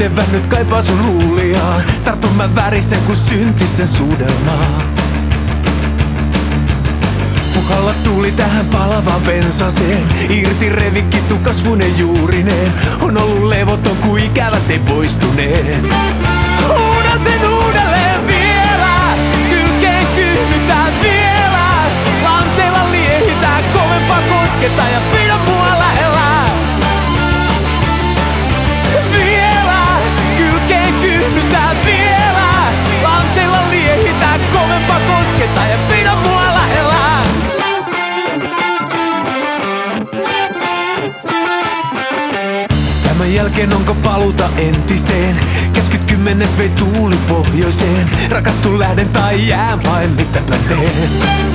Itevän nyt kaipaa sun luuliaa. Tartun mä värisen kun syntisen suudelmaa. Puhalla tuli tähän palavaan pensaseen. Irti revikittu kasvunen juurineen. On ollut levoton ku ikävät ei poistuneet. Huudan sen uudelleen vielä. Kylkeen kyhnytään vielä. Lanteilla liehitään, kovempaa kosketa ja pidä mua lähellä. Vielä, kylkeen kyhnytään vielä. Lanteilla liehitään, kovempaa kosketa ja pidä mua lähellä. Tämän jälkeen onko paluuta entiseen? Käskyt 10 vei tuuli pohjoiseen. Rakastun lähden tai jään vain mitäpä teen.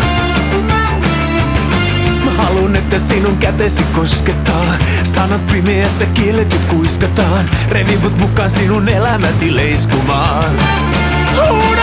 Mä haluun, että sinun kätesi koskettaa. Sanat pimeässä kielletyt kuiskataan. Revi mut mukaan sinun elämäsi leiskumaan.